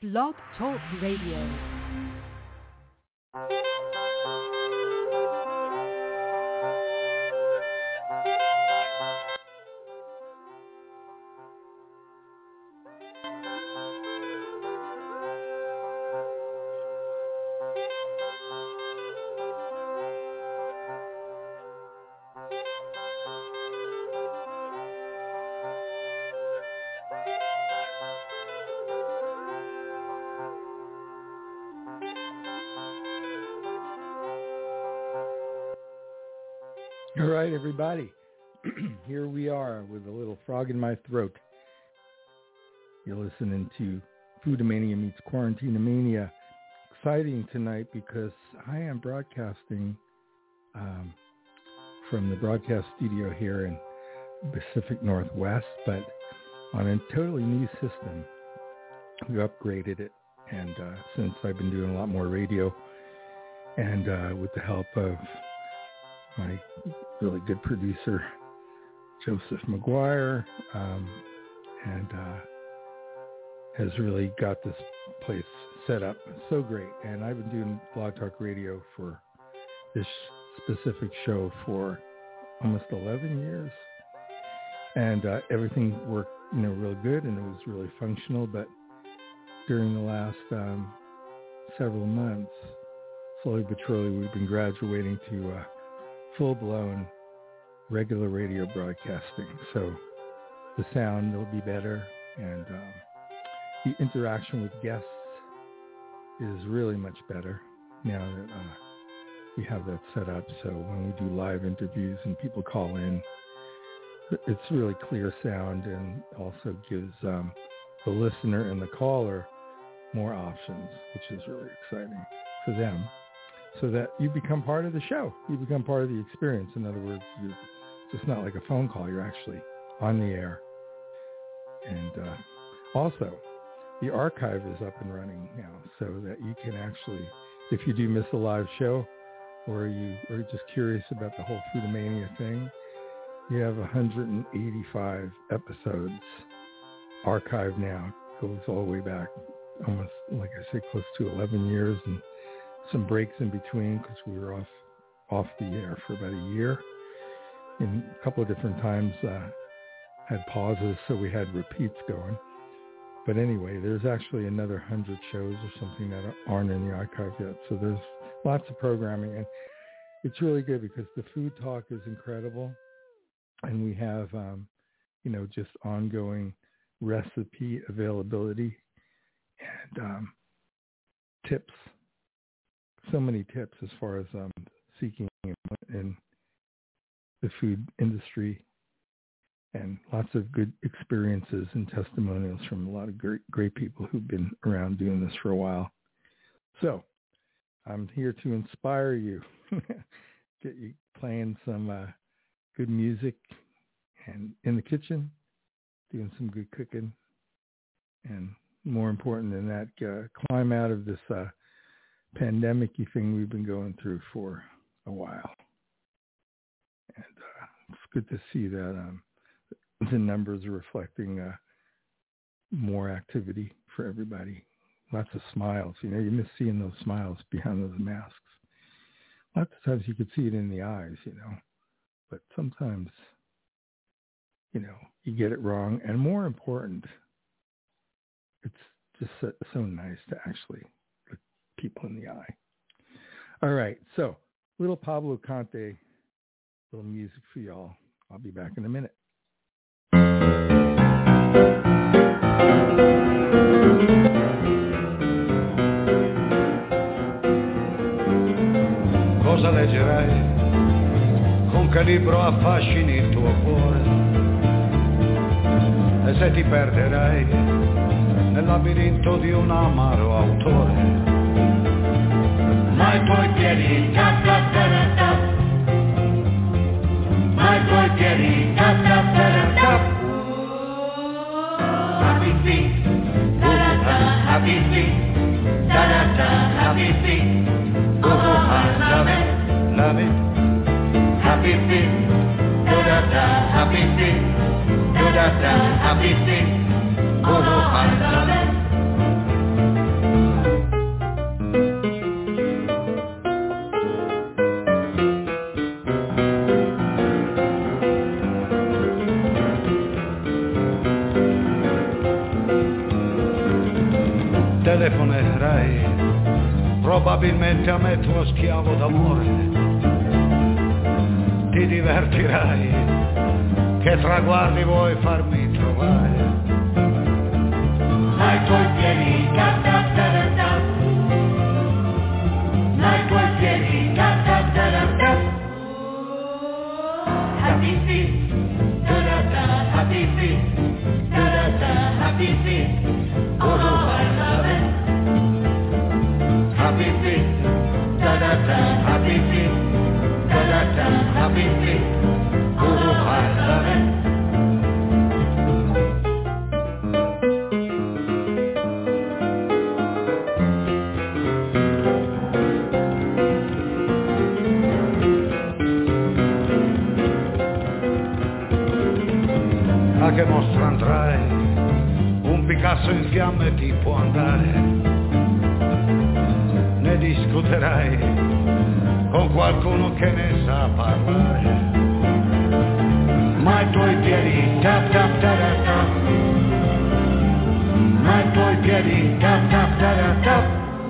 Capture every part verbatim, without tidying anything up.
Blog Talk Radio. All right, everybody. Here we are with a little frog in my throat. You're listening to Foodamania meets Quarantinemania. Exciting tonight because I am broadcasting um, from the broadcast studio here in Pacific Northwest, but on a totally new system. We upgraded it, and uh, since I've been doing a lot more radio, and uh, with the help of my really good producer, Joseph McGuire, um, and uh, has really got this place set up so great. And I've been doing Blog Talk Radio for this specific show for almost eleven years. And uh, everything worked, you know, real good, and it was really functional. But during the last um, several months, slowly but surely, we've been graduating to uh, full-blown regular radio broadcasting. So the sound will be better, and um, the interaction with guests is really much better now that uh, we have that set up. So when we do live interviews and people call in, it's really clear sound, and also gives um, the listener and the caller more options, which is really exciting for them, so that you become part of the show. You become part of the experience. In other words, you're just not like a phone call. You're actually on the air. And uh, also, the archive is up and running now, so that you can actually, if you do miss a live show, or you are just curious about the whole Foodamania thing, you have one hundred eighty-five episodes archived now. It goes all the way back, almost, like I say, close to eleven years, and some breaks in between because we were off off the air for about a year. And a couple of different times uh, had pauses, so we had repeats going. But anyway, there's actually another one hundred shows or something that aren't in the archive yet. So there's lots of programming, and it's really good because the food talk is incredible. And we have, um, you know, just ongoing recipe availability and um, tips. So many tips as far as um, seeking in the food industry, and lots of good experiences and testimonials from a lot of great, great people who've been around doing this for a while. So I'm here to inspire you, get you playing some uh, good music, and in the kitchen, doing some good cooking, and more important than that, uh, climb out of this uh, pandemic-y thing we've been going through for a while. And uh, it's good to see that um, the numbers are reflecting uh, more activity for everybody. Lots of smiles. You know, you miss seeing those smiles behind those masks. Lots of times you could see it in the eyes, you know. But sometimes, you know, you get it wrong. And more important, it's just so, so nice to actually look people in the eye. All right, so little Pablo Conte, little music for y'all. I'll be back in a minute. Cosa leggerai? Con che libro affascini il tuo cuore? E se ti perderai nel labirinto di un amaro autore? Ma i tuoi piedi tap tap tap tap, ma i tuoi piedi tap tap tap tap. Happy feet, da da da, happy feet, da da da, happy feet. Oh, I love it, love it. Happy feet, do da da, happy feet, do da da, happy feet. Oh, I love it. telefonerai, probabilmente a me tuo schiavo d'amore. Ti divertirai, che traguardi vuoi farmi trovare. Ai tuoi piedi, da da da da da. Ai tuoi piedi, da da da da da. Happy feet, da da da, happy feet, da da da, happy feet. Oh, I love it. Happy feet, da da da, happy feet, da da da, happy feet. Oh, I love it. A che mostra andrai? Un Picasso in fiamme ti può andare. Ne discuterai con qualcuno che ne sa parlare. Ma ai tuoi piedi, tap tap da da tap. Ma ai tuoi piedi, tap tap da da tap.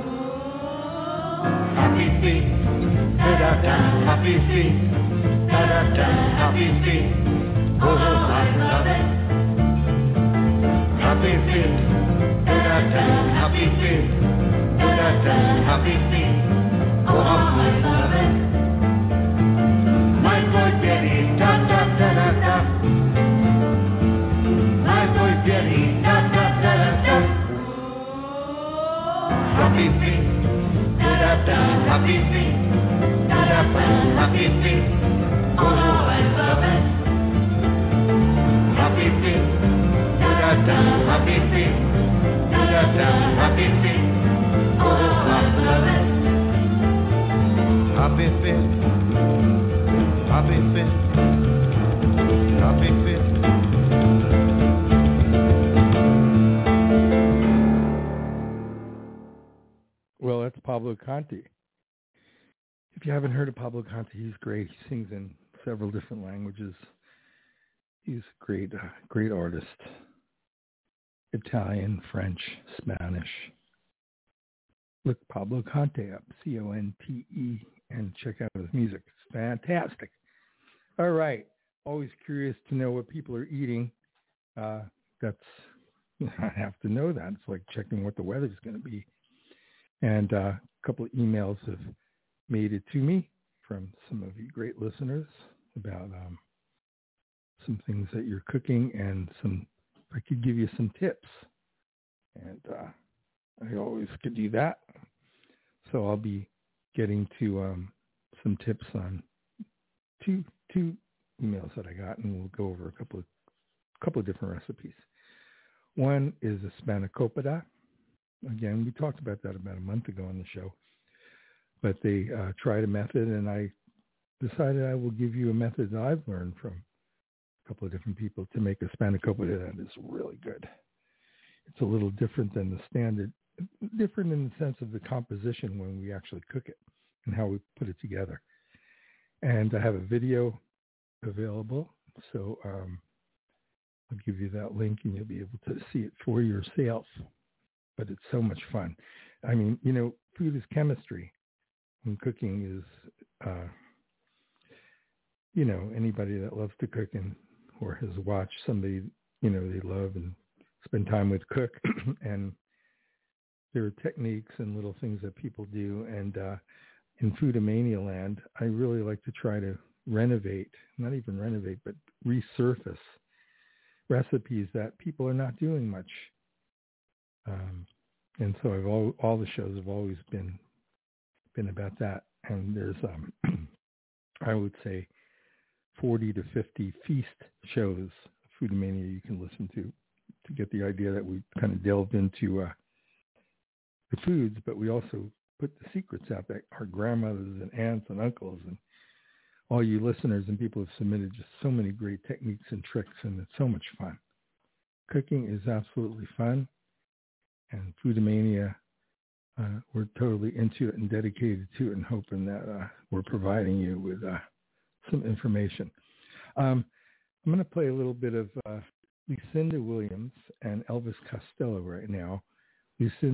Happy feet, da da da, happy feet, da da da, happy feet. Oh, I love it. Happy feet, da da da, happy feet, da da da, happy feet. Oh, I love it. My boy piedi, da da da da da. My boy piedi, da da da da da. Happy feet, da da da, happy feet, da da da, happy feet. Oh, I love it. Happy feet, da-da-da, happy feet, da-da-da, happy feet. Oh, I love it. Happy feet, happy feet, happy feet. Well, that's Pablo Conte. If you haven't heard of Pablo Conte, he's great. He sings in several different languages. He's a great, uh, great artist. Italian, French, Spanish. Look Pablo Conte up, C O N T E, and check out his music. It's fantastic. All right. Always curious to know what people are eating. Uh, that's, I have to know that. It's like checking what the weather's going to be. And uh, a couple of emails have made it to me from some of you great listeners about um, some things that you're cooking and some, if I could give you some tips. And uh, I always could do that. So I'll be getting to um, some tips on two two emails that I got, and we'll go over a couple of couple of different recipes. One is a spanakopita. Again, we talked about that about a month ago on the show. But they uh, tried a method, and I decided I will give you a method that I've learned from a couple of different people to make a spanakopita that is really good. It's a little different than the standard, different in the sense of the composition when we actually cook it and how we put it together. And I have a video available, so um, I'll give you that link and you'll be able to see it for yourself. But it's so much fun. I mean, you know, food is chemistry, and cooking is, uh, you know, anybody that loves to cook and or has watched somebody, you know, they love and spend time with cook, and there are techniques and little things that people do. And uh, in Foodamania land, I really like to try to renovate, not even renovate, but resurface recipes that people are not doing much. Um, and so I've all, all the shows have always been been about that. And there's, um, I would say, forty to fifty feast shows, Foodamania, you can listen to to get the idea that we kind of delved into uh, the foods, but we also put the secrets out that our grandmothers and aunts and uncles and all you listeners and people have submitted just so many great techniques and tricks, and it's so much fun. Cooking is absolutely fun, and Foodamania, uh, we're totally into it and dedicated to it and hoping that uh, we're providing you with uh, some information. Um, I'm going to play a little bit of uh, Lucinda Williams and Elvis Costello right now. Lucinda's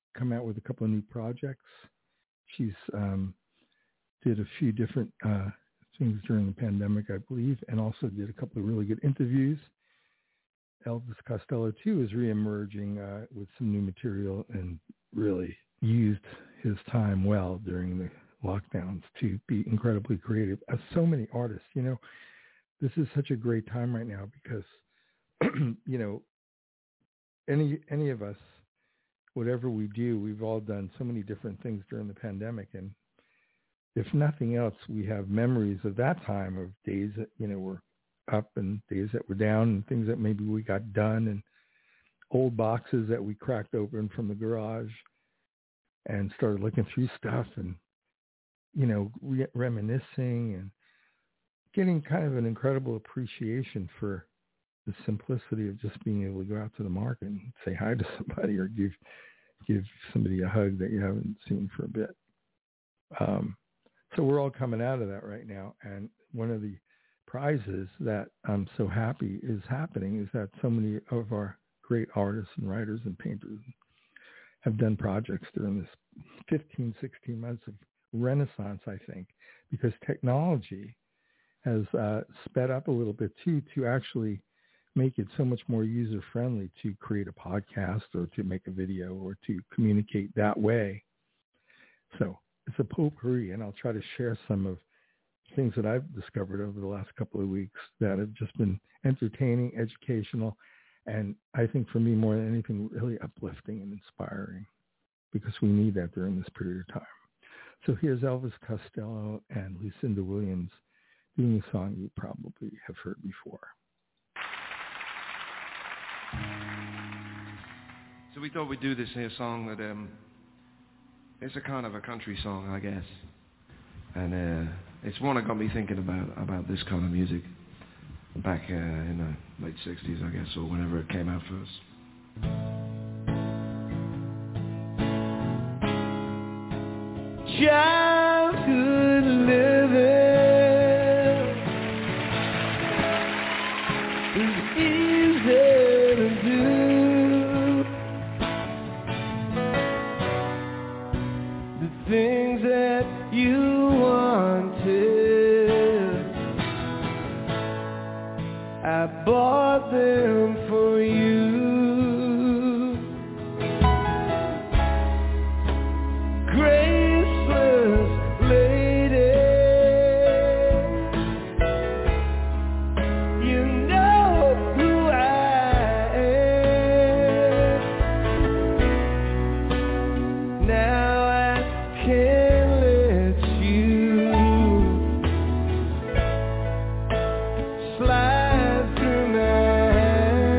come out with a couple of new projects. She's um, did a few different uh, things during the pandemic, I believe, and also did a couple of really good interviews. Elvis Costello, too, is reemerging uh, with some new material and really used his time well during the lockdowns to be incredibly creative. As so many artists, you know, this is such a great time right now because, you know, any any of us, whatever we do, we've all done so many different things during the pandemic. And if nothing else, we have memories of that time, of days that, you know, were up and days that were down and things that maybe we got done and old boxes that we cracked open from the garage and started looking through stuff and, you know, re- reminiscing and getting kind of an incredible appreciation for the simplicity of just being able to go out to the market and say hi to somebody or give give somebody a hug that you haven't seen for a bit. Um, so we're all coming out of that right now. And one of the prizes that I'm so happy is happening is that so many of our great artists and writers and painters have done projects during this fifteen, sixteen months of renaissance, I think, because technology has uh, sped up a little bit too to actually make it so much more user-friendly to create a podcast or to make a video or to communicate that way. So it's a potpourri, and I'll try to share some of things that I've discovered over the last couple of weeks that have just been entertaining, educational, and I think for me more than anything, really uplifting and inspiring, because we need that during this period of time. So here's Elvis Costello and Lucinda Williams doing a song you probably have heard before. So we thought we'd do this here song that um, it's a kind of a country song, I guess, and uh, it's one that got me thinking about about this kind of music back uh, in the late sixties, I guess, or whenever it came out first. Childhood living is easy to do. The things that you wanted, I bought them for you. Slide through my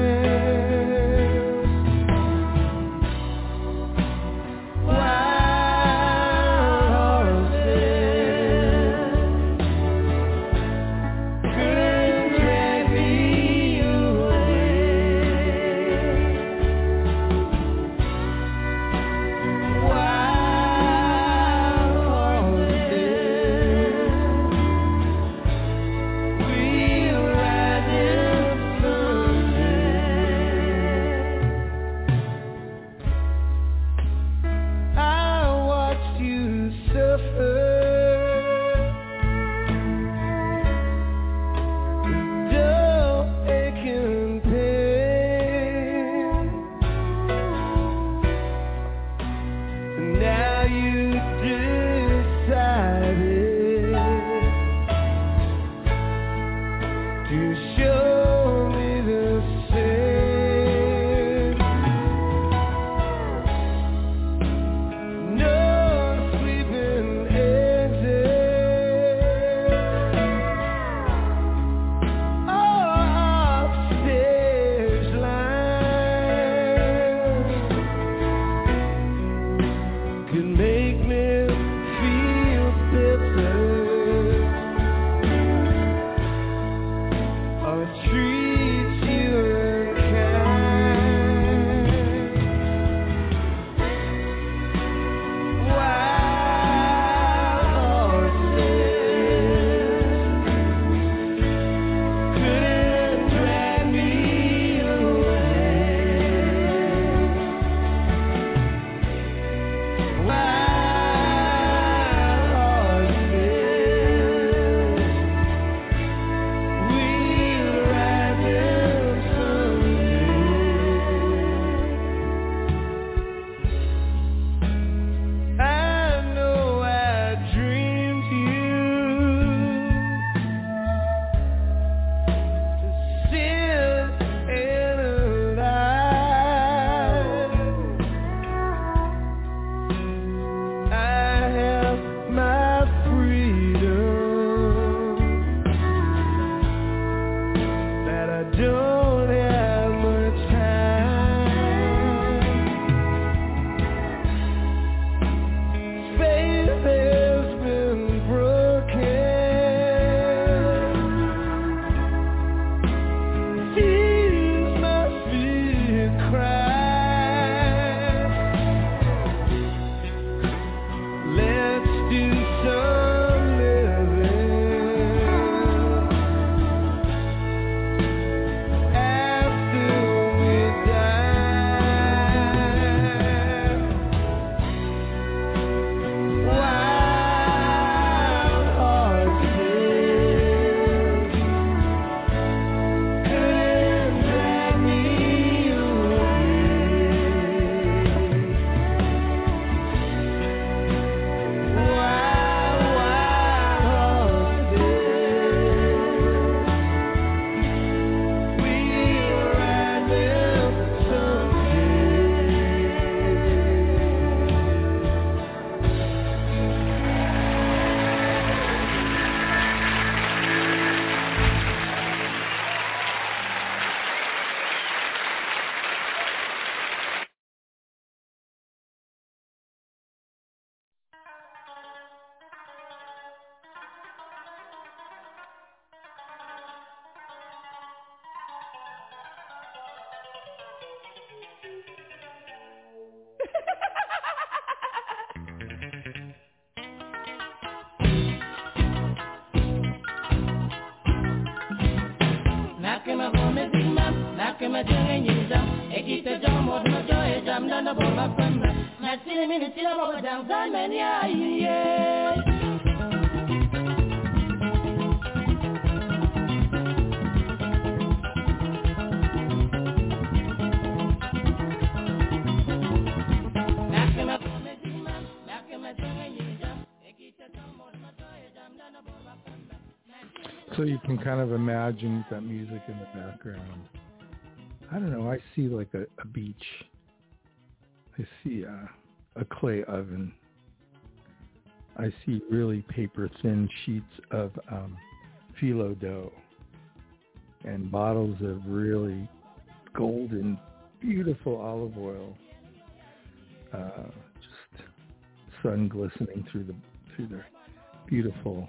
So you can kind of imagine that music in the background. I don't know, I see like a, a beach. I see a, a clay oven. I see really paper-thin sheets of um, phyllo dough and bottles of really golden, beautiful olive oil. Uh, just sun glistening through the through the beautiful,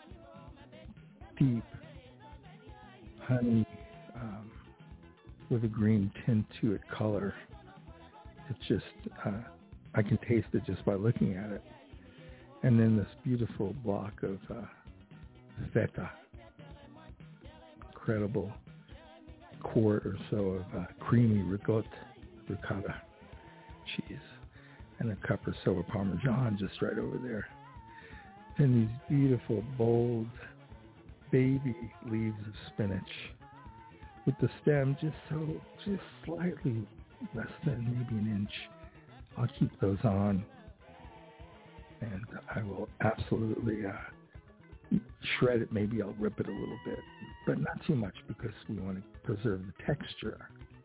deep honey um, with a green tint to it color. It's just, uh, I can taste it just by looking at it. And then this beautiful block of uh, feta, incredible quart or so of uh, creamy ricotta, ricotta cheese, and a cup or so of Parmesan just right over there. And these beautiful, bold, baby leaves of spinach with the stem just so, just slightly less than maybe an inch. I'll keep those on, and I will absolutely uh, shred it. Maybe I'll rip it a little bit, but not too much because we want to preserve the texture.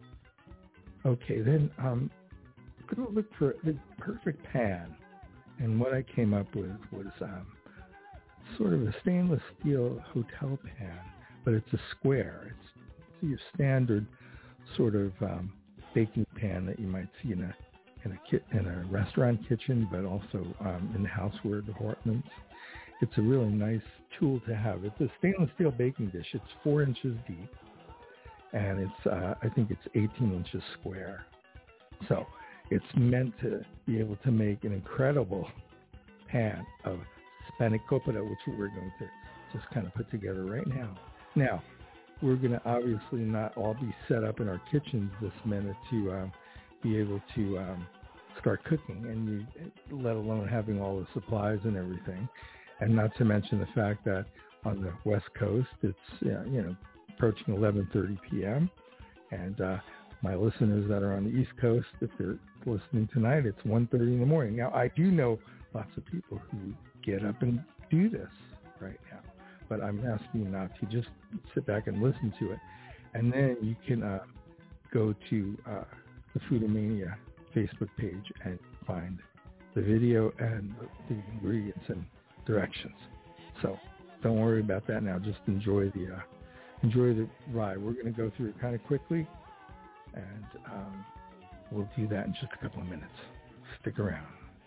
Okay, then um, I'm going to look for the perfect pan, and what I came up with was um, sort of a stainless steel hotel pan, but it's a square. It's, it's your standard sort of um, baking pan that you might see in a in a ki- in a restaurant kitchen, but also um, in the houseware departments. It's a really nice tool to have. It's a stainless steel baking dish. It's four inches deep, and it's uh, I think it's eighteen inches square. So it's meant to be able to make an incredible pan of spanakopita, which we're going to just kind of put together right now. Now, we're going to obviously not all be set up in our kitchens this minute to um, be able to um, start cooking, and you, let alone having all the supplies and everything. And not to mention the fact that on the West Coast, it's uh, you know approaching eleven thirty p.m. And uh, my listeners that are on the East Coast, if they're listening tonight, it's one thirty in the morning. Now, I do know lots of people who get up and do this right now, but I'm asking you not to. Just sit back and listen to it. And then you can uh, go to uh, the Foodamania Facebook page and find the video and the ingredients and directions. So don't worry about that now. Just enjoy the uh, enjoy the ride. We're going to go through it kind of quickly, and um, we'll do that in just a couple of minutes. Stick around.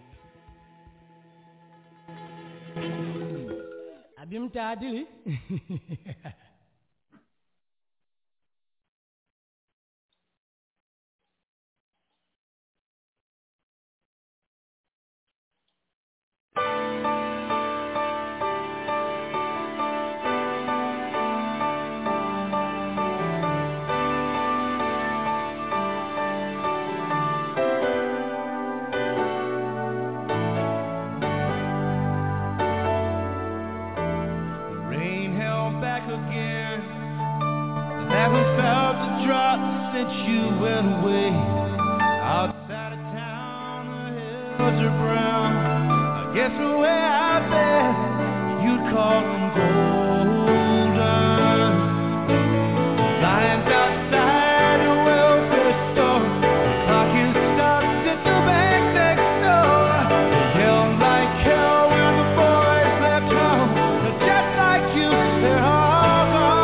Abim Tadili. Haven't felt the drop since you went away. Outside of town, the hills are brown. I guess the way I bet you'd call them golden. Lions outside the welfare store. The clock is stopped at the bank next door. They yell like hell when the boys left home. But just like you, they're all gone.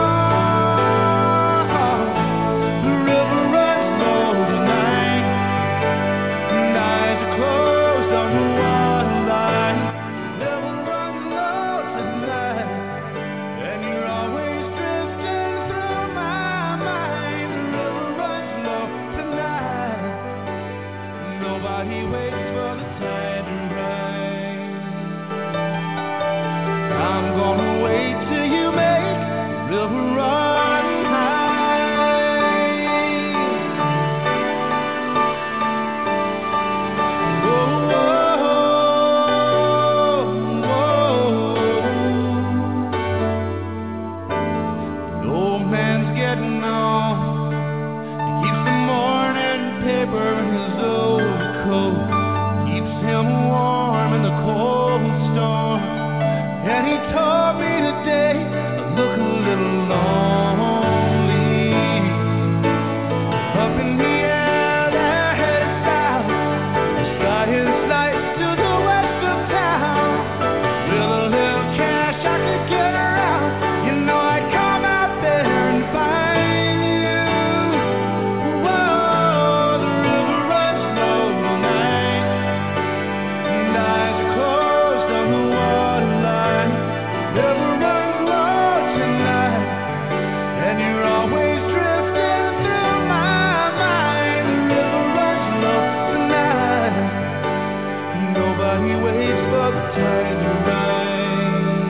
Nobody waits for the tide to rise.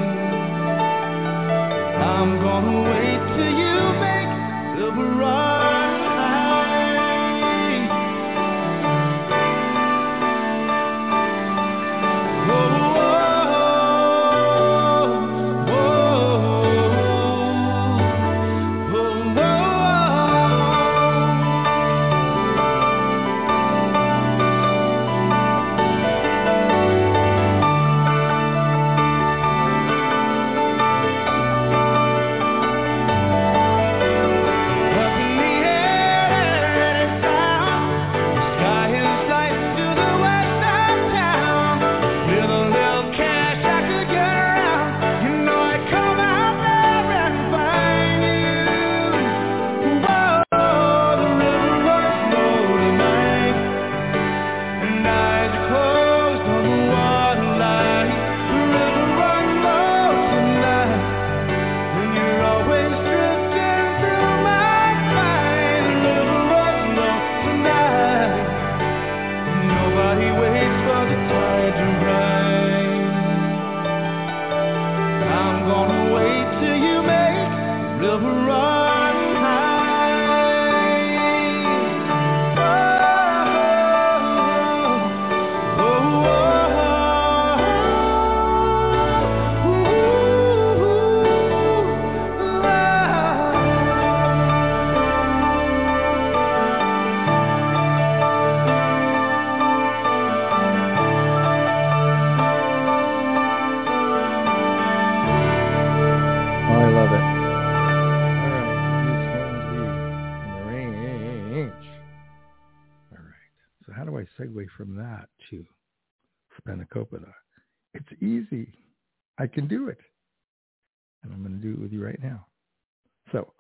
I'm gonna wait till you make silver run high. Oh, oh, oh, oh, oh, oh. From that to Spanakopita. It's easy. I can do it. And I'm going to do it with you right now. So,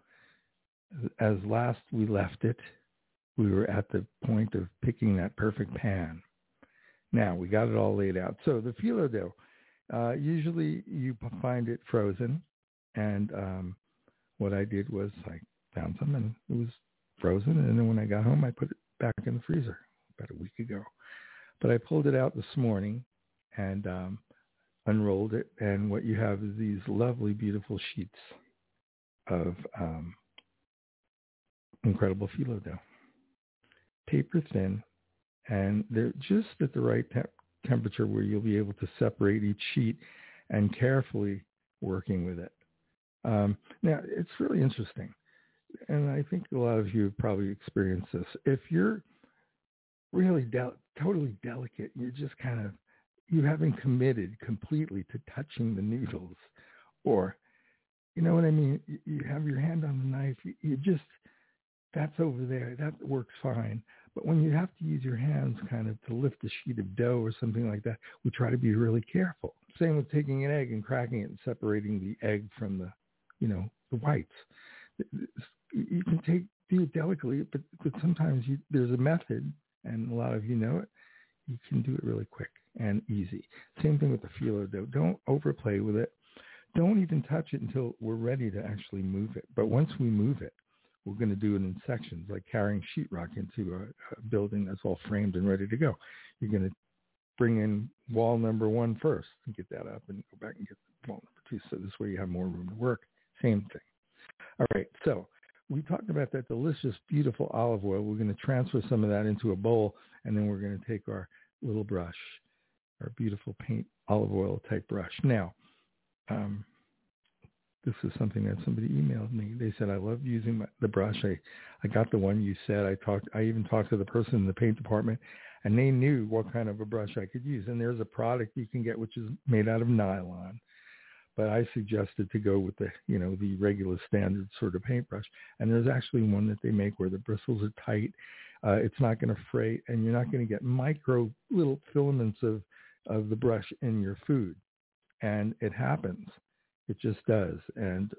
as last we left it, we were at the point of picking that perfect pan. Now, we got it all laid out. So, the phyllo dough, uh, usually you find it frozen. And um, what I did was I found some and it was frozen. And then when I got home, I put it back in the freezer about a week ago. But I pulled it out this morning and um, unrolled it. And what you have is these lovely, beautiful sheets of um, incredible phyllo dough. Paper thin, and they're just at the right te- temperature where you'll be able to separate each sheet and carefully working with it. Um, now, it's really interesting. And I think a lot of you have probably experienced this. If you're really del- totally delicate. You're just kind of, you haven't committed completely to touching the noodles, or, you know what I mean? You, you have your hand on the knife. You, you just, that's over there. That works fine. But when you have to use your hands kind of to lift a sheet of dough or something like that, we try to be really careful. Same with taking an egg and cracking it and separating the egg from the, you know, the whites. You can take, do it delicately, but, but sometimes you, there's a method. And a lot of you know it. You can do it really quick and easy. Same thing with the phyllo dough. Don't overplay with it. Don't even touch it until we're ready to actually move it. But once we move it, we're going to do it in sections, like carrying sheetrock into a, a building that's all framed and ready to go. You're going to bring in wall number one first and get that up, and go back and get wall number two. So this way you have more room to work. Same thing. All right. So we talked about that delicious, beautiful olive oil. We're going to transfer some of that into a bowl, and then we're going to take our little brush, our beautiful paint olive oil type brush. Now, um, this is something that somebody emailed me. They said, I love using my, the brush. I, I got the one you said. I talked. I even talked to the person in the paint department, and they knew what kind of a brush I could use. And there's a product you can get which is made out of nylon. But I suggested to go with the, you know, the regular standard sort of paintbrush. And there's actually one that they make where the bristles are tight. Uh, it's not going to fray, and you're not going to get micro little filaments of, of the brush in your food. And it happens. It just does. And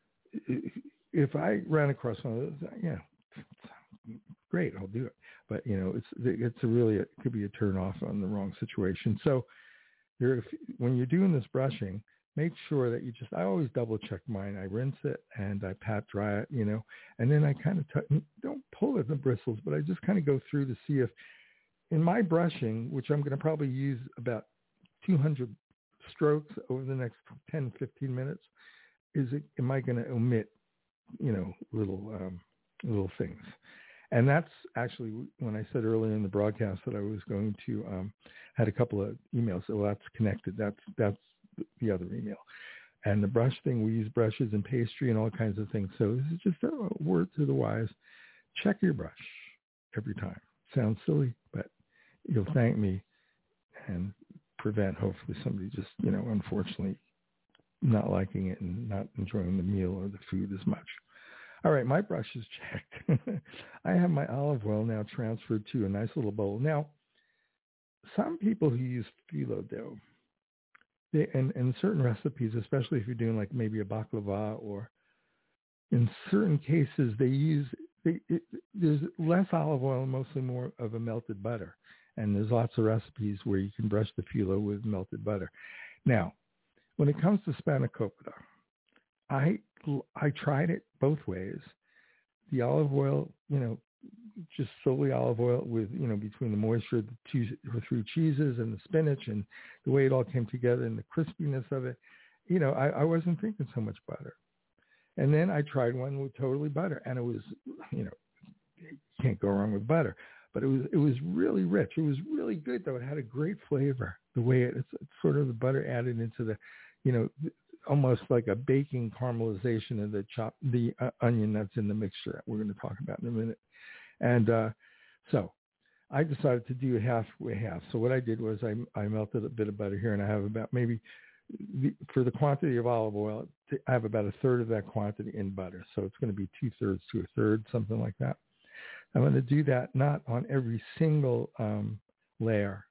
if I ran across one of those, yeah, great, I'll do it. But, you know, it's it's a really, it could be a turn off on the wrong situation. So there, when you're doing this brushing, make sure that you just, I always double check mine. I rinse it and I pat dry it, you know, and then I kind of t- don't pull at the bristles, but I just kind of go through to see if in my brushing, which I'm going to probably use about two hundred strokes over the next ten, fifteen minutes? Is it, am I going to omit, you know, little, um, little things? And that's actually when I said earlier in the broadcast that I was going to, um, had a couple of emails. So that's connected. That's, that's the other email. And the brush thing, we use brushes and pastry and all kinds of things. So this is just a word to the wise. Check your brush every time. Sounds silly, but you'll thank me and prevent hopefully somebody just, you know, unfortunately not liking it and not enjoying the meal or the food as much. All right, my brush is checked. I have my olive oil now transferred to a nice little bowl. Now, some people who use phyllo dough, they, and in certain recipes, especially if you're doing like maybe a baklava, or in certain cases they use, they, it, there's less olive oil and mostly more of a melted butter. And there's lots of recipes where you can brush the phyllo with melted butter. Now, when it comes to spanakopita, I I tried it both ways. The olive oil, you know, just solely olive oil with, you know, between the moisture of the two or three cheeses and the spinach and the way it all came together and the crispiness of it, you know, I, I wasn't thinking so much butter. And then I tried one with totally butter, and it was, you know, you can't go wrong with butter. But it was it was really rich. It was really good, though. It had a great flavor. The way it, it's, it's sort of the butter added into the, you know, almost like a baking caramelization of the chop the uh, onion that's in the mixture that we're going to talk about in a minute. And uh, so I decided to do halfway half. So what I did was I I melted a bit of butter here, and I have about maybe the, for the quantity of olive oil, I have about a third of that quantity in butter. So it's going to be two thirds to a third, something like that. I'm going to do that not on every single um, layer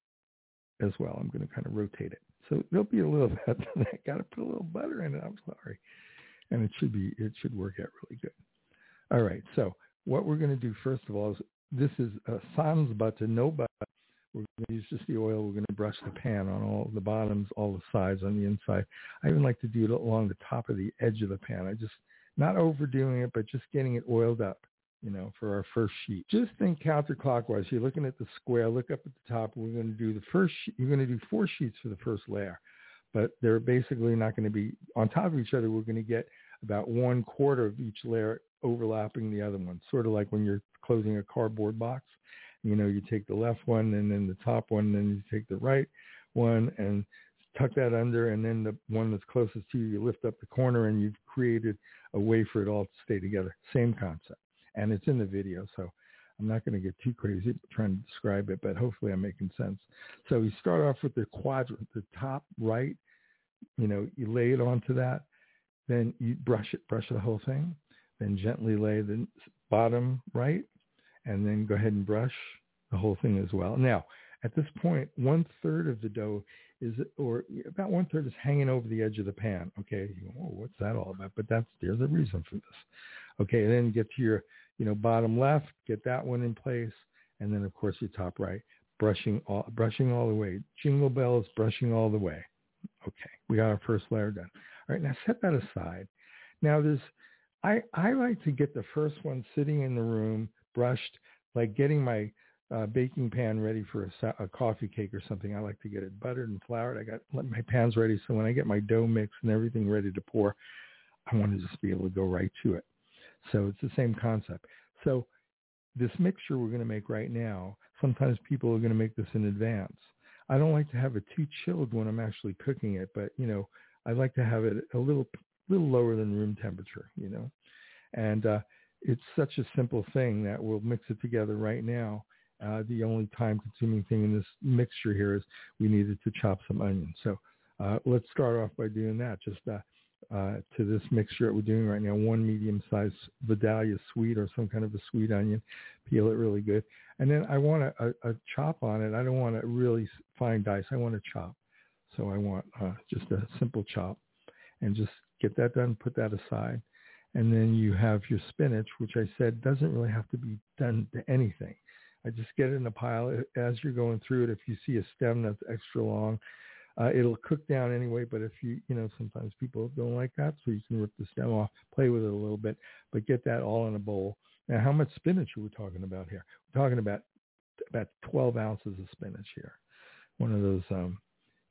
as well. I'm going to kind of rotate it. So there'll be a little bit. I got to put a little butter in it. I'm sorry. And it should be, it should work out really good. All right. So what we're going to do first of all is, this is uh, sans butter, no butter. We're going to use just the oil. We're going to brush the pan on all the bottoms, all the sides on the inside. I even like to do it along the top of the edge of the pan. I just, not overdoing it, but just getting it oiled up, you know, for our first sheet. Just think counterclockwise. You're looking at the square. Look up at the top. We're going to do the first sheet. You're going to do four sheets for the first layer, but they're basically not going to be on top of each other. We're going to get about one quarter of each layer overlapping the other one, sort of like when you're closing a cardboard box. You know, you take the left one and then the top one, and then you take the right one and tuck that under, and then the one that's closest to you, you lift up the corner, and you've created a way for it all to stay together. Same concept. And it's in the video, so I'm not going to get too crazy trying to describe it, but hopefully I'm making sense. So you start off with the quadrant, the top right, you know, you lay it onto that, then you brush it, brush the whole thing, then gently lay the bottom right, and then go ahead and brush the whole thing as well. Now, at this point, one third of the dough is, or about one third is hanging over the edge of the pan. Okay, you go, oh, what's that all about? But that's, there's a reason for this. Okay, and then get to your, you know, bottom left, get that one in place, and then of course your top right, brushing all, brushing all the way. Jingle bells, brushing all the way. Okay, we got our first layer done. All right, now set that aside. Now there's, I I like to get the first one sitting in the room, brushed, like getting my uh, baking pan ready for a, a coffee cake or something. I like to get it buttered and floured. I got my pan's ready, so when I get my dough mix and everything ready to pour, I want to just be able to go right to it. So it's the same concept. So this mixture we're going to make right now, sometimes people are going to make this in advance. I don't like to have it too chilled when I'm actually cooking it, but, you know, I like to have it a little little lower than room temperature, you know. And uh, it's such a simple thing that we'll mix it together right now. Uh, the only time-consuming thing in this mixture here is we needed to chop some onions. So uh, let's start off by doing that. Just uh, uh, to this mixture that we're doing right now, one medium-sized Vidalia sweet or some kind of a sweet onion. Peel it really good. And then I want a, a, a chop on it. I don't want a really fine dice. I want a chop. So I want uh, just a simple chop. And just get that done, put that aside. And then you have your spinach, which I said doesn't really have to be done to anything. I just get it in a pile. As you're going through it, if you see a stem that's extra long, uh, it'll cook down anyway. But if you, you know, sometimes people don't like that, so you can rip the stem off, play with it a little bit, but get that all in a bowl. Now, how much spinach are we talking about here? We're talking about about twelve ounces of spinach here. One of those, um,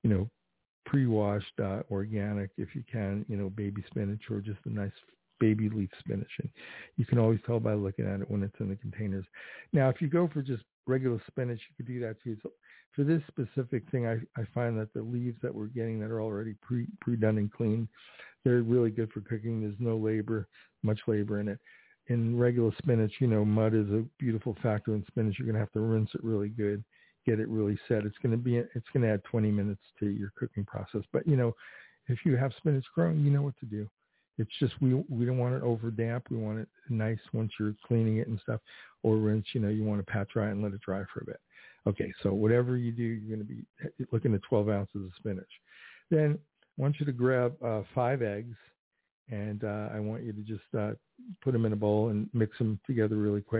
you know, pre-washed uh, organic, if you can, you know, baby spinach or just a nice baby leaf spinach. And you can always tell by looking at it when it's in the containers. Now, if you go for just regular spinach, you could do that too. So for this specific thing, I, I find that the leaves that we're getting that are already pre, pre-done and cleaned, they're really good for cooking. There's no labor, much labor in it. In regular spinach, you know, mud is a beautiful factor in spinach. You're going to have to rinse it really good, get it really set. It's going to be, it's going to add twenty minutes to your cooking process. But, you know, if you have spinach growing, you know what to do. It's just we we don't want it over damp. We want it nice once you're cleaning it and stuff, or rinse. You know, you want to pat dry and let it dry for a bit. Okay, so whatever you do, you're going to be looking at twelve ounces of spinach. Then I want you to grab uh, five eggs, and uh, I want you to just uh, put them in a bowl and mix them together really quick.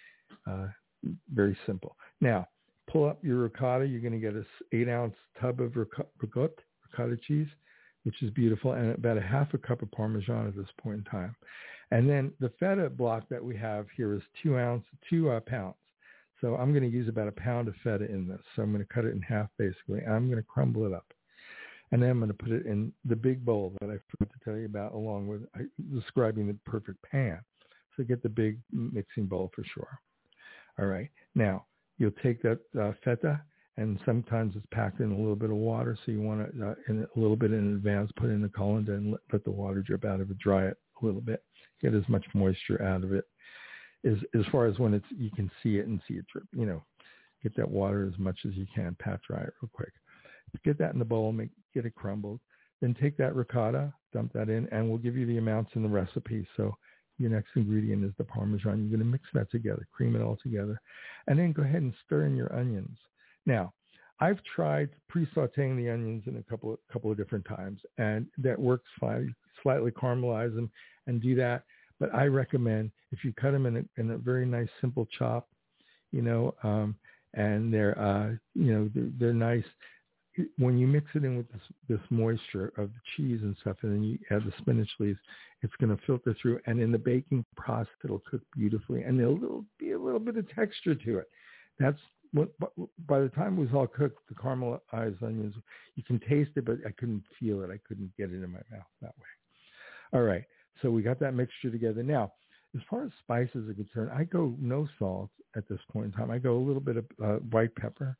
Uh, very simple. Now, pull up your ricotta. You're going to get an eight ounce tub of ricotta, ricotta cheese, which is beautiful, and about a half a cup of Parmesan at this point in time. And then the feta block that we have here is two ounce, two uh, pounds. So I'm going to use about a pound of feta in this. So I'm going to cut it in half basically, and I'm going to crumble it up. And then I'm going to put it in the big bowl that I forgot to tell you about, along with I, describing the perfect pan. So get the big mixing bowl for sure. All right. Now, you'll take that uh, feta, and sometimes it's packed in a little bit of water, so you want to, uh, in a little bit in advance, put it in the colander and let, let the water drip out of it, dry it a little bit, get as much moisture out of it. As, as far as when it's, you can see it and see it drip, you know, get that water as much as you can, pat dry it real quick. Get that in the bowl, make get it crumbled. Then take that ricotta, dump that in, and we'll give you the amounts in the recipe. So your next ingredient is the Parmesan. You're going to mix that together, cream it all together, and then go ahead and stir in your onions. Now, I've tried pre-sauteing the onions in a couple of, couple of different times, and that works fine. You slightly caramelize them and do that. But I recommend if you cut them in a, in a very nice, simple chop, you know, um, and they're, uh, you know, they're, they're nice. When you mix it in with this, this moisture of the cheese and stuff, and then you add the spinach leaves, it's going to filter through. And in the baking process, it'll cook beautifully, and there'll be a little bit of texture to it. That's what, by the time it was all cooked, the caramelized onions, you can taste it, but I couldn't feel it. I couldn't get it in my mouth that way. All right. So we got that mixture together. Now, as far as spices are concerned, I go no salt at this point in time. I go a little bit of uh, white pepper.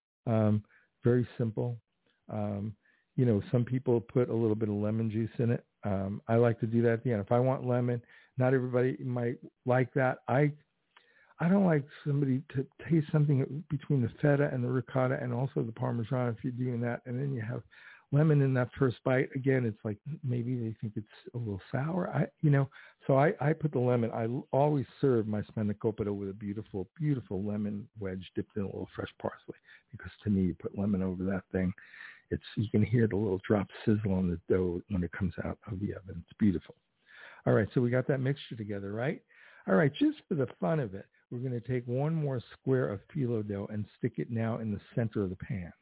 Um, very simple. Um, you know, some people put a little bit of lemon juice in it. Um, I like to do that at the end. If I want lemon, not everybody might like that. I I don't like somebody to taste something between the feta and the ricotta and also the Parmesan if you're doing that. And then you have lemon in that first bite. Again, it's like maybe they think it's a little sour. I, you know, so I, I put the lemon. I always serve my spanakopita with a beautiful, beautiful lemon wedge dipped in a little fresh parsley, because to me, you put lemon over that thing, it's you can hear the little drop sizzle on the dough when it comes out of the oven. It's beautiful. All right, so we got that mixture together, right? All right, just for the fun of it, we're going to take one more square of phyllo dough and stick it now in the center of the pan.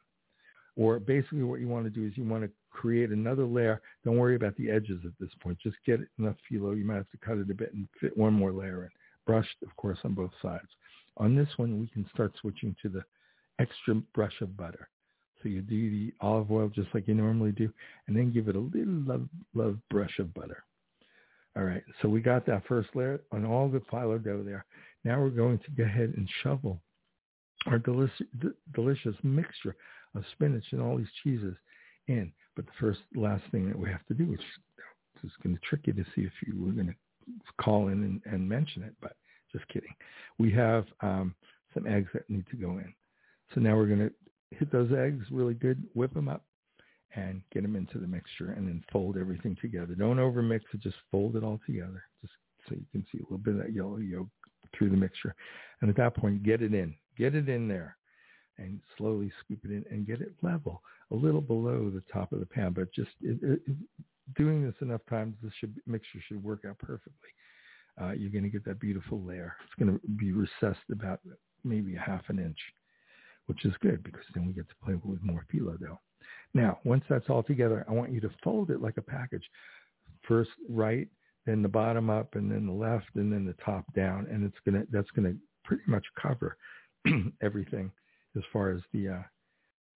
Or basically what you want to do is you want to create another layer. Don't worry about the edges at this point. Just get enough phyllo. You might have to cut it a bit and fit one more layer in. Brushed, of course, on both sides. On this one, we can start switching to the extra brush of butter. So you do the olive oil just like you normally do, and then give it a little love, love brush of butter. All right, so we got that first layer on all the phyllo dough there. Now we're going to go ahead and shovel our delicious, delicious mixture of spinach and all these cheeses in. But the first, last thing that we have to do, which is going to trick you to see if you were going to call in and, and mention it, but just kidding. We have um, some eggs that need to go in. So now we're going to hit those eggs really good, whip them up, and get them into the mixture, and then fold everything together. Don't overmix it, just fold it all together, just so you can see a little bit of that yellow yolk through the mixture. And at that point, get it in. Get it in there. And slowly scoop it in and get it level, a little below the top of the pan. But just it, it, doing this enough times, this should, mixture should work out perfectly. Uh, you're going to get that beautiful layer. It's going to be recessed about maybe a half an inch, which is good because then we get to play with more phyllo dough. Now, once that's all together, I want you to fold it like a package. First right, then the bottom up, and then the left, and then the top down. And it's gonna that's going to pretty much cover everything as far as the uh,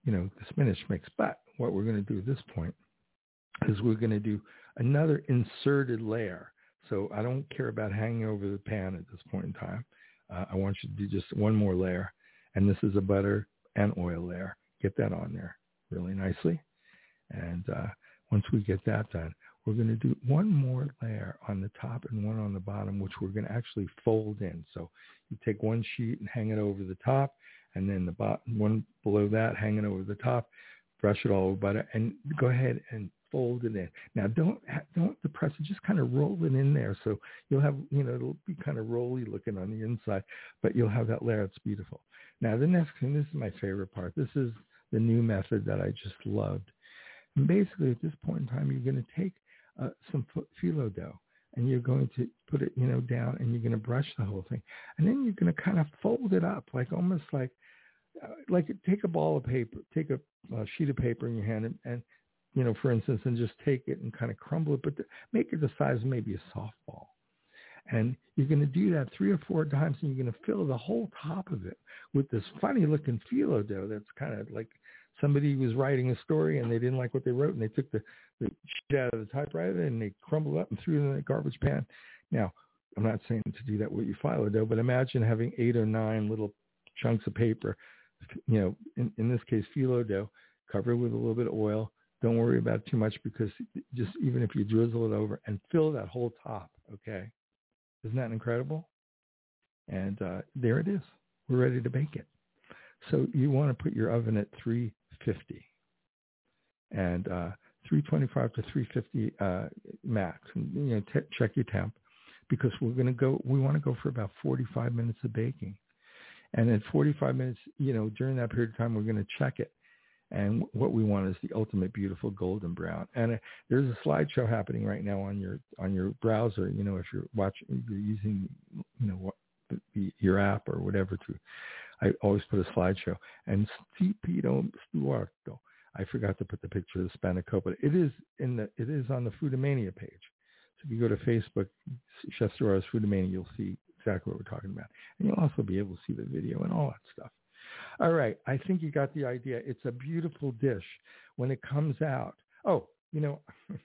you know, the spinach mix. But what we're going to do at this point is we're going to do another inserted layer. So I don't care about hanging over the pan at this point in time. Uh, I want you to do just one more layer. And this is a butter and oil layer. Get that on there really nicely. And uh, once we get that done, we're going to do one more layer on the top and one on the bottom, which we're going to actually fold in. So you take one sheet and hang it over the top, and then the bottom one below that, hang it over the top, brush it all with butter, and go ahead and fold it in. Now, don't don't depress it. Just kind of roll it in there. So you'll have, you know, it'll be kind of rolly looking on the inside, but you'll have that layer. It's beautiful. Now, the next thing, this is my favorite part. This is the new method that I just loved. And basically, at this point in time, you're going to take uh, some phyllo dough, and you're going to put it, you know, down, and you're going to brush the whole thing. And then you're going to kind of fold it up, like almost like, uh, like take a ball of paper, take a uh, sheet of paper in your hand, and, and, you know, for instance, and just take it and kind of crumble it, but the, make it the size of maybe a softball. And you're going to do that three or four times, and you're going to fill the whole top of it with this funny-looking phyllo dough that's kind of like somebody was writing a story, and they didn't like what they wrote, and they took the, the shit out of the typewriter, and they crumbled up and threw it in the garbage pan. Now, I'm not saying to do that with your phyllo dough, but imagine having eight or nine little chunks of paper, you know, in, in this case, phyllo dough, cover it with a little bit of oil. Don't worry about it too much, because just even if you drizzle it over and fill that whole top, okay? Isn't that incredible? And uh, there it is. We're ready to bake it. So you want to put your oven at three fifty and uh, three twenty-five to three fifty uh, max. And, you know, t- check your temp, because we're going to go. We want to go for about forty-five minutes of baking, and at forty-five minutes, you know, during that period of time, we're going to check it. And what we want is the ultimate beautiful golden brown. And uh, there's a slideshow happening right now on your on your browser. You know, if you're watching, if you're using, you know, what, the, your app or whatever to. I always put a slideshow. And Stupido Stuarto, I forgot to put the picture of the spanakopita. It is in the it is on the Foodamania page. So if you go to Facebook, Chef Stuarto's Foodamania, you'll see exactly what we're talking about, and you'll also be able to see the video and all that stuff. All right, I think you got the idea. It's a beautiful dish when it comes out. Oh, you know,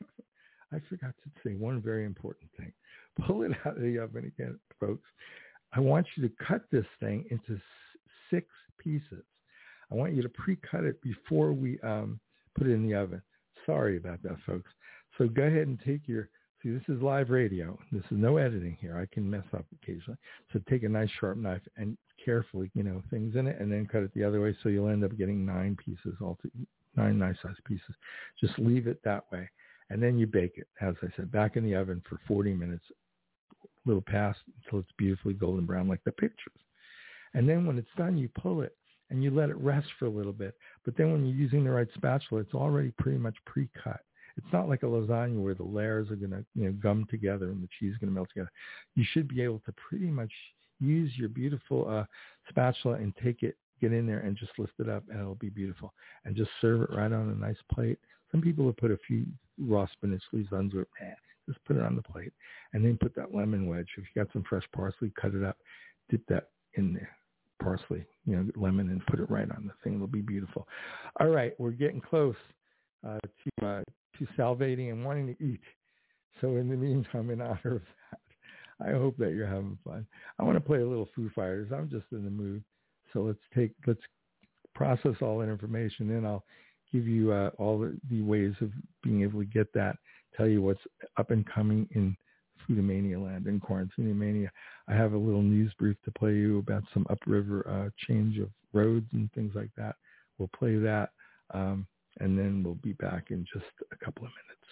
I forgot to say one very important thing. Pull it out of the oven again, folks. I want you to cut this thing into six pieces. I want you to pre-cut it before we um, put it in the oven. Sorry about that, folks. So go ahead and take your, see, this is live radio. This is no editing here. I can mess up occasionally. So take a nice sharp knife and carefully, you know, things in it, and then cut it the other way. So you'll end up getting nine pieces, all to, nine nice sized pieces. Just leave it that way. And then you bake it, as I said, back in the oven for forty minutes, a little past, until it's beautifully golden brown like the pictures. And then when it's done, you pull it and you let it rest for a little bit. But then when you're using the right spatula, it's already pretty much pre-cut. It's not like a lasagna where the layers are going to, you know, gum together and the cheese is going to melt together. You should be able to pretty much use your beautiful uh, spatula and take it, get in there and just lift it up, and it'll be beautiful. And just serve it right on a nice plate. Some people will put a few raw spinach leaves under it. Eh, just put it on the plate. And then put that lemon wedge. If you got some fresh parsley, cut it up, dip that in there. Parsley, you know, lemon, and put it right on the thing. It'll be beautiful. All right, we're getting close uh, to uh, to salivating and wanting to eat. So in the meantime, in honor of that, I hope that you're having fun. I want to play a little Foo Fighters. I'm just in the mood. So let's take let's process all that information. Then I'll give you uh, all the, the ways of being able to get that. Tell you what's up and coming in Foodamania land and Quarantinemania. I have a little news brief to play you about some upriver uh, change of roads and things like that. We'll play that, um, and then we'll be back in just a couple of minutes.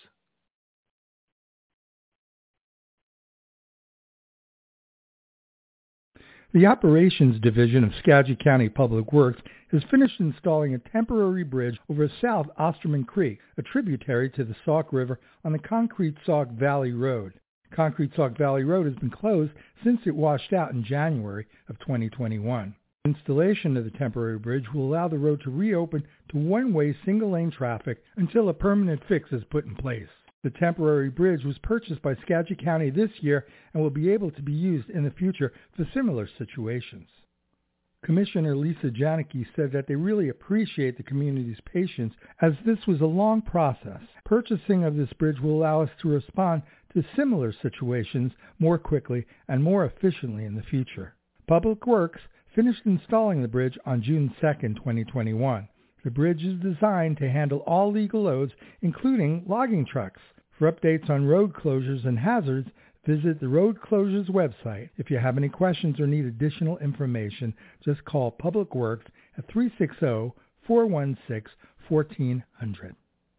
The Operations Division of Skagit County Public Works has finished installing a temporary bridge over South Osterman Creek, a tributary to the Sauk River on the Concrete Sauk Valley Road. Concrete Sauk Valley Road has been closed since it washed out in January of twenty twenty-one. Installation of the temporary bridge will allow the road to reopen to one-way single-lane traffic until a permanent fix is put in place. The temporary bridge was purchased by Skagit County this year and will be able to be used in the future for similar situations. Commissioner Lisa Janicki said that they really appreciate the community's patience as this was a long process. Purchasing of this bridge will allow us to respond to similar situations more quickly and more efficiently in the future. Public Works finished installing the bridge on June second, twenty twenty-one. The bridge is designed to handle all legal loads, including logging trucks. For updates on road closures and hazards, visit the Road Closures website. If you have any questions or need additional information, just call Public Works at three six zero, four one six, one four zero zero.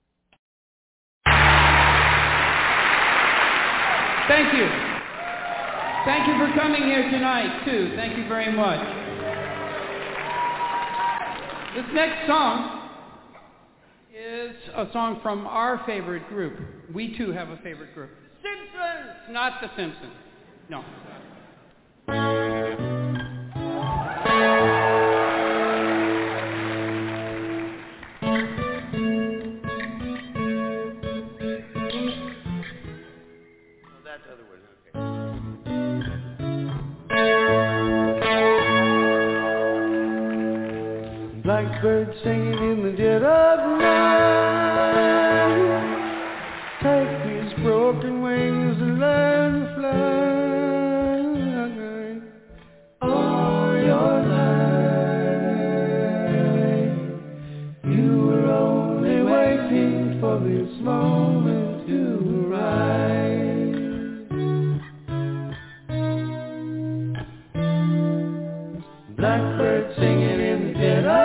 Thank you. Thank you for coming here tonight, too. Thank you very much. This next song is a song from our favorite group. We, too, have a favorite group. Simpsons! Not the Simpsons. No. Blackbird singing in the dead of night. Take these broken wings and learn to fly. All your life, you were only waiting for this moment to arise. Blackbird singing in the dead of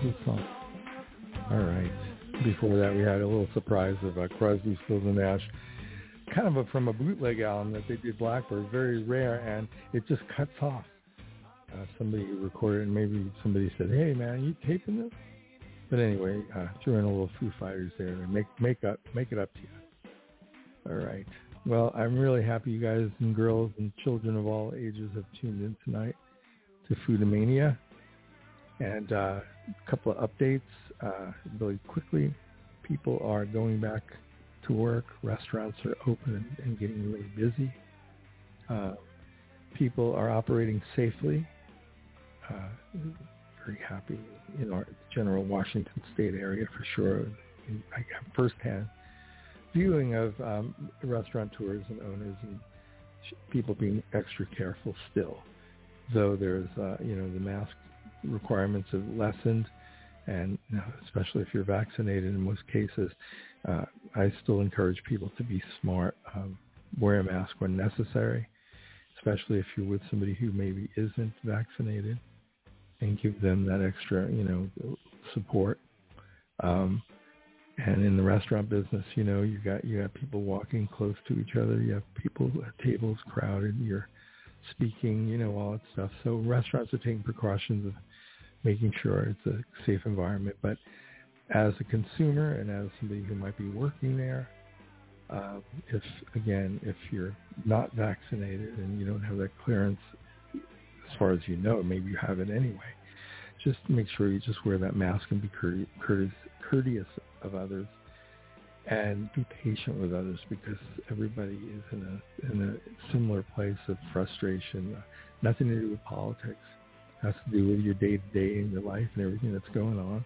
cool song. All right. Before that, we had a little surprise of uh, Crosby, Stills and Nash, kind of a, from a bootleg album that they did, Blackbird, very rare, and it just cuts off. Uh, somebody recorded it, and maybe somebody said, "Hey, man, you taping this?" But anyway, uh, threw in a little Foo Fighters there to make make up make it up to you. All right. Well, I'm really happy you guys and girls and children of all ages have tuned in tonight to Foodamania. And uh, a couple of updates uh, really quickly. People are going back to work. Restaurants are open and, and getting really busy. Uh, people are operating safely. Uh, very happy in our general Washington State area for sure. I have firsthand viewing of um, restaurateurs and owners and sh- people being extra careful still, though there's, uh, you know, the mask requirements have lessened, and you know, especially if you're vaccinated in most cases, uh, I still encourage people to be smart, um, wear a mask when necessary, especially if you're with somebody who maybe isn't vaccinated, and give them that extra, you know, support. Um, And in the restaurant business, you know, you got you got people walking close to each other. You have people at tables crowded. You're speaking, you know, all that stuff. So restaurants are taking precautions of making sure it's a safe environment. But as a consumer and as somebody who might be working there, uh, if again, if you're not vaccinated and you don't have that clearance, as far as you know, maybe you have it anyway, just make sure you just wear that mask and be courteous, courteous, courteous of others, and be patient with others, because everybody is in a in a similar place of frustration. Uh, nothing to do with politics. It has to do with your day to day and your life and everything that's going on.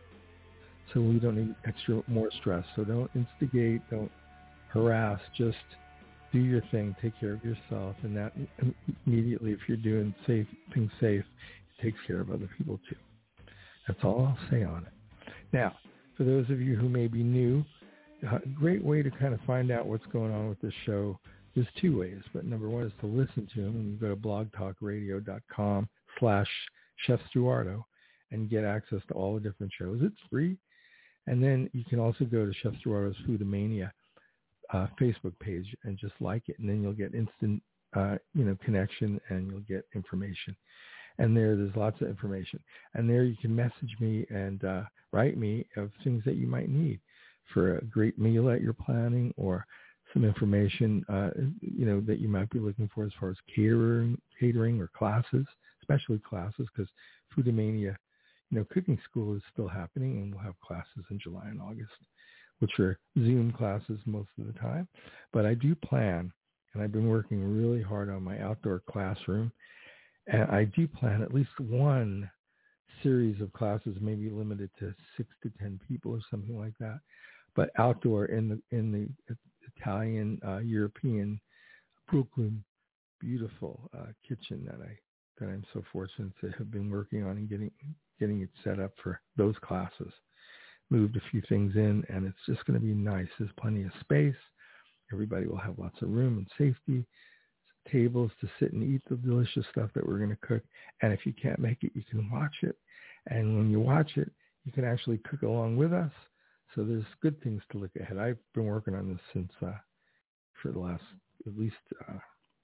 So we don't need extra more stress. So don't instigate, don't harass. Just do your thing. Take care of yourself, and that immediately, if you're doing safe things safe, it takes care of other people too. That's all I'll say on it. Now, for those of you who may be new, a great way to kind of find out what's going on with this show, there's two ways. But number one is to listen to them, and you go to blogtalkradio.com slash Chef Stuardo and get access to all the different shows. It's free. And then you can also go to Chef Stuardo's Foodamania uh, Facebook page and just like it, and then you'll get instant, uh, you know, connection, and you'll get information. And there, there's lots of information. And there you can message me and uh, write me of things that you might need for a great meal that you're planning, or some information, uh, you know, that you might be looking for as far as catering, catering or classes, especially classes, because Foodamania, you know, cooking school is still happening, and we'll have classes in July and August, which are Zoom classes most of the time. But I do plan, and I've been working really hard on my outdoor classroom. And I do plan at least one series of classes, maybe limited to six to ten people or something like that, but outdoor in the in the Italian, uh, European, Brooklyn, beautiful uh, kitchen that I that I'm so fortunate to have been working on and getting getting it set up for those classes. Moved a few things in, and it's just going to be nice. There's plenty of space. Everybody will have lots of room and safety. Tables to sit and eat the delicious stuff that we're going to cook. And if you can't make it, you can watch it. And when you watch it, you can actually cook along with us. So there's good things to look ahead. I've been working on this since uh, for the last at least uh,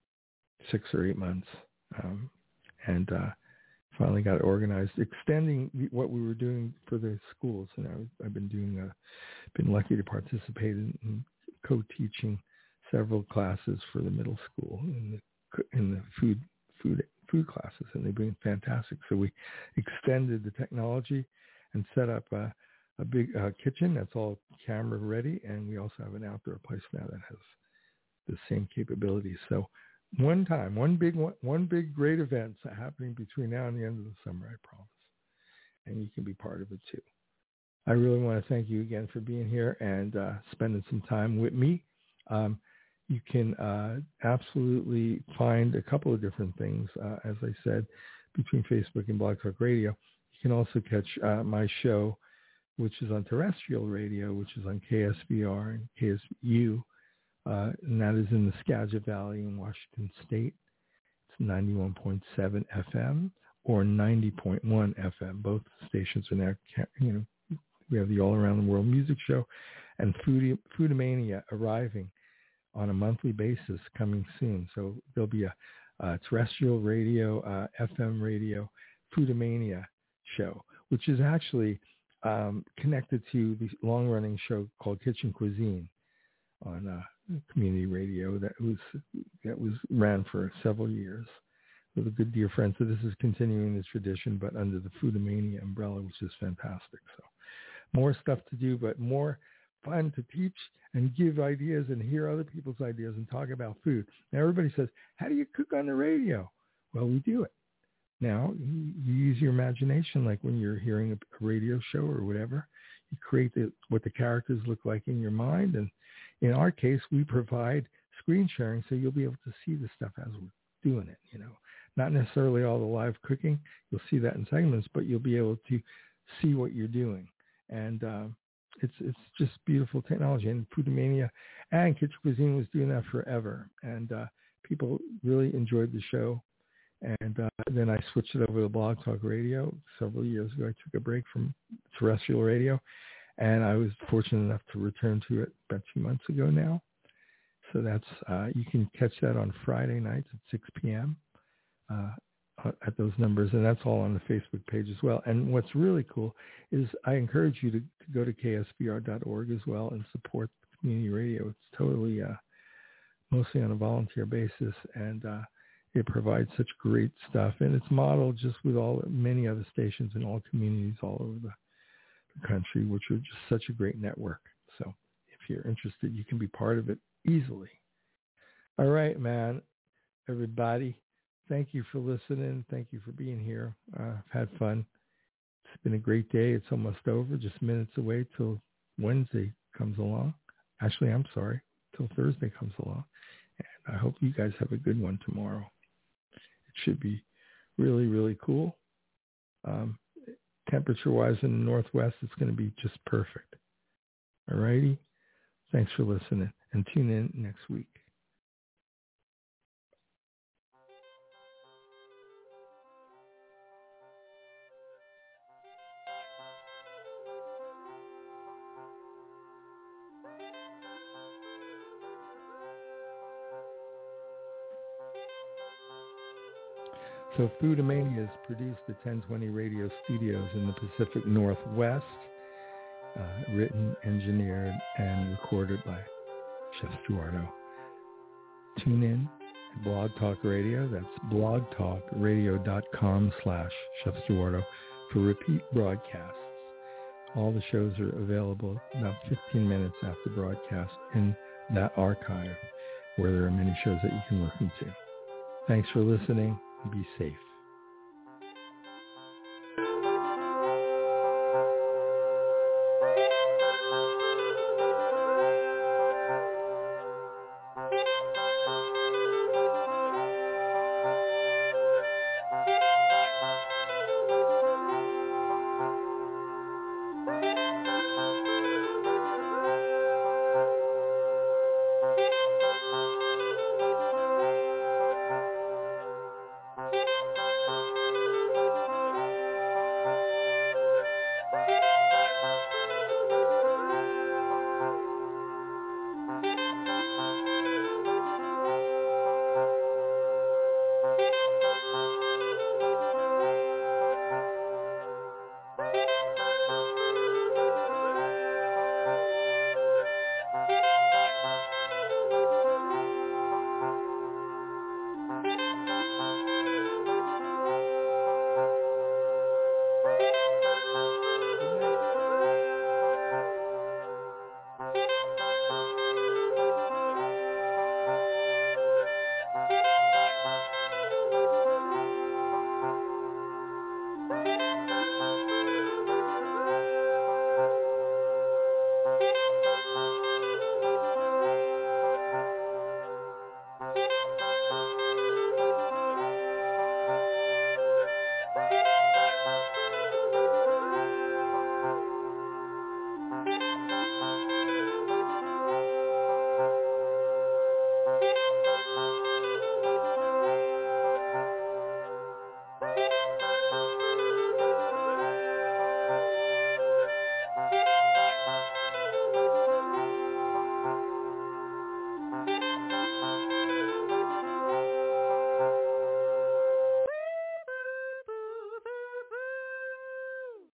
six or eight months, um, and uh, finally got it organized, extending what we were doing for the schools. And I, I've been doing, uh, been lucky to participate in, in co-teaching several classes for the middle school in the in the food food food classes, and they've been fantastic. So we extended the technology and set up a, a big uh, kitchen that's all camera ready, and we also have an outdoor place now that has the same capabilities. So one time, one big one, one big great event happening between now and the end of the summer, I promise, and you can be part of it too. I really want to thank you again for being here and uh, spending some time with me. Um, You can uh, absolutely find a couple of different things, uh, as I said, between Facebook and Blog Talk Radio. You can also catch uh, my show, which is on terrestrial radio, which is on K S B R and K S U, uh, and that is in the Skagit Valley in Washington State. It's ninety-one point seven F M, or ninety point one F M. Both stations are now, you know, we have the All Around the World Music Show and Foodie, Foodamania arriving on a monthly basis coming soon. So there'll be a uh, terrestrial radio, uh, F M radio, Foodamania show, which is actually um, connected to the long-running show called Kitchen Cuisine on uh, community radio that was that was ran for several years with a good dear friend. So this is continuing this tradition, but under the Foodamania umbrella, which is fantastic. So more stuff to do, but more fun to teach and give ideas and hear other people's ideas and talk about food. Now everybody says, how do you cook on the radio? Well, we do it. Now, you, you use your imagination, like when you're hearing a, a radio show or whatever. You create the, what the characters look like in your mind. And in our case, we provide screen sharing, so you'll be able to see the stuff as we're doing it, you know. Not necessarily all the live cooking. You'll see that in segments, but you'll be able to see what you're doing. And uh, it's it's just beautiful technology. And Foodamania and Kitchen Cuisine was doing that forever. And uh, people really enjoyed the show. And uh, then I switched it over to Blog Talk Radio several years ago. I took a break from terrestrial radio, and I was fortunate enough to return to it about two months ago now. So that's uh, you can catch that on Friday nights at six p.m. Uh, at those numbers, and that's all on the Facebook page as well. And what's really cool is I encourage you to, to go to K S B R dot org as well and support community radio. It's totally uh, mostly on a volunteer basis, and uh, it provides such great stuff, and it's modeled just with all many other stations in all communities all over the, the country, which are just such a great network. So if you're interested, you can be part of it easily. All right, man, everybody, thank you for listening. Thank you for being here. Uh, I've had fun. It's been a great day. It's almost over, just minutes away till Wednesday comes along. Actually, I'm sorry, till Thursday comes along. And I hope you guys have a good one tomorrow. It should be really, really cool. Um, temperature-wise in the Northwest, it's going to be just perfect. All righty? Thanks for listening, and tune in next week. So Foodamania is produced at ten twenty Radio Studios in the Pacific Northwest, uh, written, engineered, and recorded by Chef Stuardo. Tune in to Blog Talk Radio. That's blogtalkradio.com slash Chef Stuardo for repeat broadcasts. All the shows are available about fifteen minutes after broadcast in that archive where there are many shows that you can listen to. Thanks for listening. Be safe. Thank you.